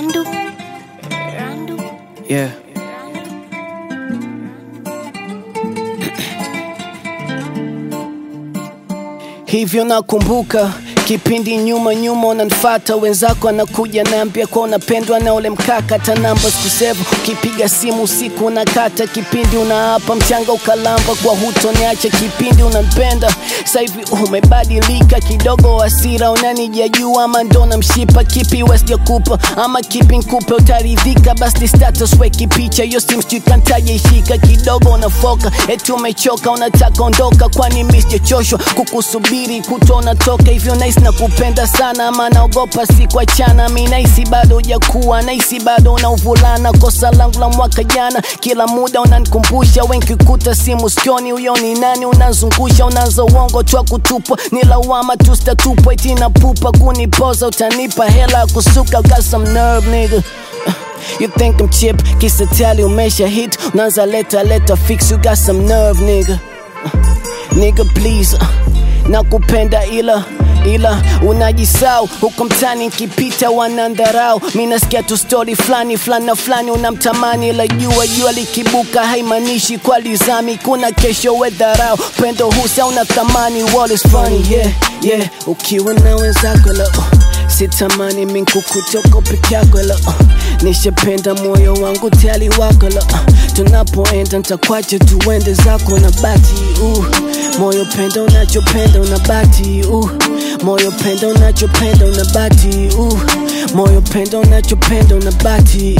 Randu. Yeah. Hivyo nakumbuka kipindi nyuma unanifata, wenzako anakuja naambia kwa unapendwa na ule mkaka, hata namba sikusevu, kipiga simu usiku unakata, kipindi unaapa mchanga ukalamba kwa hutoniacha, kipindi unanipenda. Sasa hivi umebadilika kidogo, hasira unanijajua, ama ndo namshipa, kipi wesija kupa ama kipi nkupe utaridhika, basi status weki picha yo simu sikantaje ishika, kidogo unafoka eti umechoka unataka ondoka, kwani mimi sijachoshwa kukusubiri kutona toka, hivyo nice na kupenda sana, ama naogopa sikuachana, mimi naisi bado hujakuwa, naisi bado unauvulana, kosa langu la mwaka jana, kila muda unanikumbusha, wengi kuta simu sikioni, huyo ni nani unazungusha, unaanza uongo tu kutupwa, ni lawama tu sitatupwa, eti na pupa kunipoza, utanipa hela kusuka, got some nerve nigga. You think I'm cheap, kisa tali umesha hit, unaanza leta fix, you got some nerve nigga. Nigga please, nakupenda ila unajisau huko mtani nikipita wanandharau, mimi nasikia tu story flani na flani unamtamani, ila jua likibuka haimanishi kwa lizami, kuna kesho we dharau, pendo husa una thamani, wall is funny yeah ukiwa na wenzako la sitamani mimi kukutoka peke yako la nishapenda moyo wangu tali wako la tunapoenda nitakwacha tuende zako na bati moyo penda unachopenda unabati moyo penda unachopenda unabati moyo penda unachopenda unabati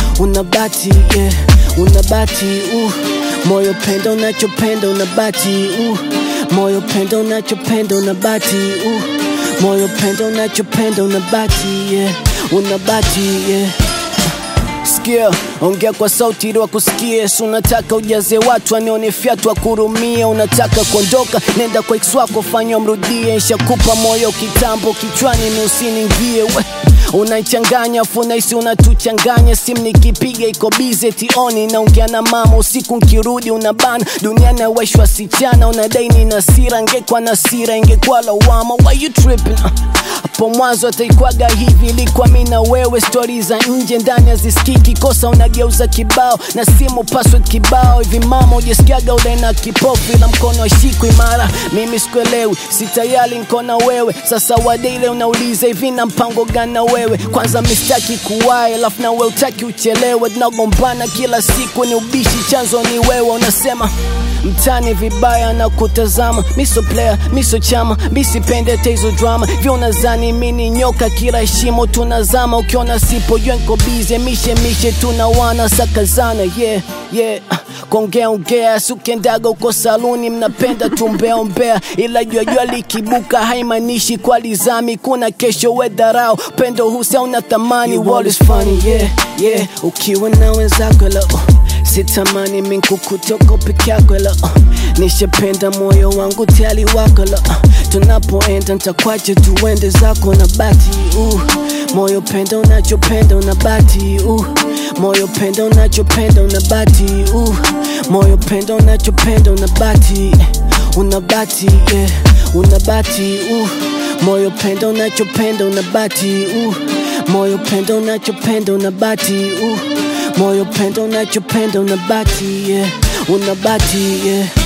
yeah unabati moyo penda unachopenda unabati moyo penda unachopenda unabati moyo penda unachopenda unabati yeah unabati yeah. Sikia, ongea kwa sauti ili wakusikie, unataka ujaze watu wanione fiatu wakurumie, unataka kuondoka nenda kwa ex wako fanya mrudie, nishakupa moyo kitambo kichwani ni usiningie we unaichanganya funaisi unatuchanganya, simu nikipiga iko busy tioni, naongea na mama usiku nkirudi unabana, dunia na weshwa sichana, unadai nina hasira, ngekwa na hasira ingekuwa lawama, why you tripping hapo mwanzo ataikwaga hivi, ilikuwa mimi na wewe, stories za nje ndani hazisikiki, kosa unageuza kibao na simu password kibao, hivi mama ujesikiaga ule na kipofu ila mkono ashiko imara, mimi sikuelewi sitayali niko na wewe, sasa wadile unauliza hivi na mpango gani na wewe, kwanza mistaki kuwae alafu na wewe utaki uchelewe, tunagombana kila siku ni ubishi, chanzo ni wewe, unasema mtani vibaya na kutazama, miso player, miso chama, misipende tezo drama, vyo unazani mini nyoka kila shimo tunazama, ukiona sipo jua niko busy, mishe tunawana sakazana yeah ongea sukendaga uko saluni, mnapenda tumbea ila jua likibuka haimanishi kwa lizami, kuna kesho we dharau, pendo husa una thamani, wall is funny yeah ukiwa na wenzako la sitamani mimi kukutoka peke yako la nishapenda moyo wangu tali wako la tunapoenda nitakwacha tuende zako na bati moyo penda unachopenda unabati moyo penda unachopenda unabati moyo penda unachopenda unabati yeah unabati moyo penda unachopenda unabati moyo penda unachopenda unabati moyo penda unachopenda unabati yeah unabati yeah.